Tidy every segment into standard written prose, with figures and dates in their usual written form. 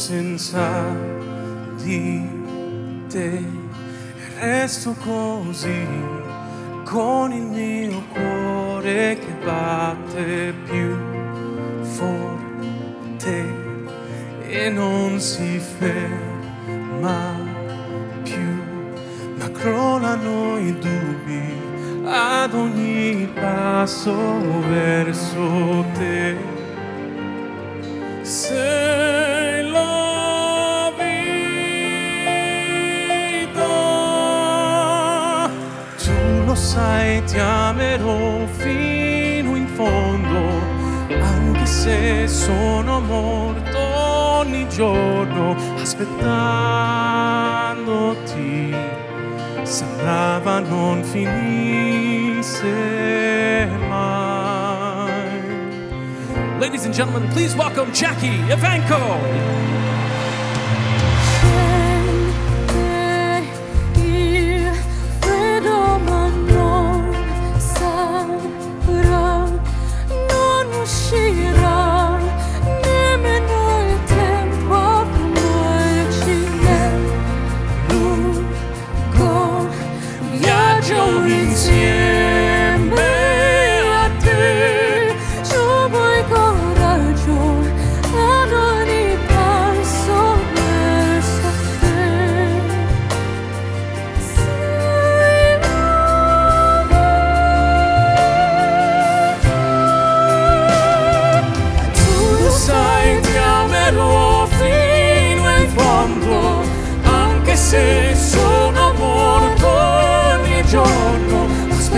senza di te, resto così con il mio cuore che batte più forte e non si ferma più, ma crollano i dubbi ad ogni passo verso te. Sei la vita, tu lo sai, ti amerò fino in fondo, anche se sono morto ogni giorno aspettandoti. Sembrava non finisse mai. Ladies and gentlemen, please welcome Jackie Evancho. Se sono morto ogni giorno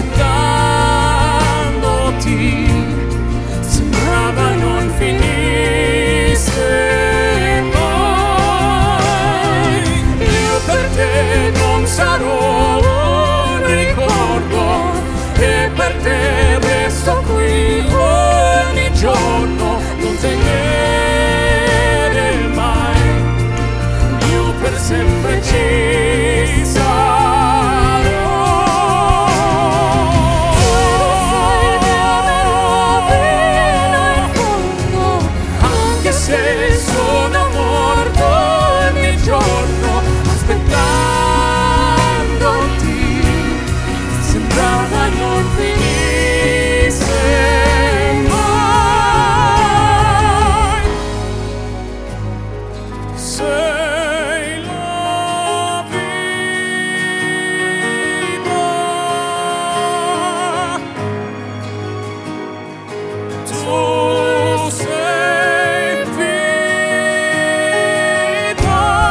aspettandoti, sembrava non finisse mai. Io per te non sarò un ricordo e per te resto qui ogni giorno, non temere mai. Io per sempre ci sarò. Anche se sono morto ogni giorno aspettandoti, sembrava non finisse mai. Sei la vita, tu sei vita.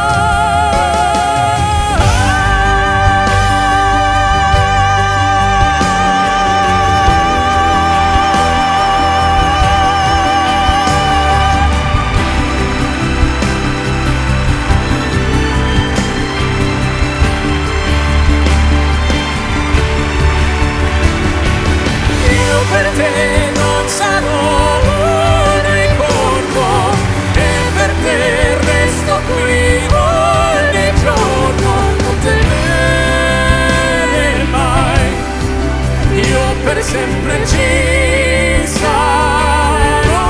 Io per te non sarò un ricordo e per te resto qui ogni giorno, non temere mai. Io per sempre ci sarò.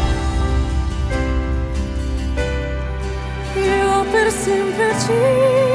Io per sempre ci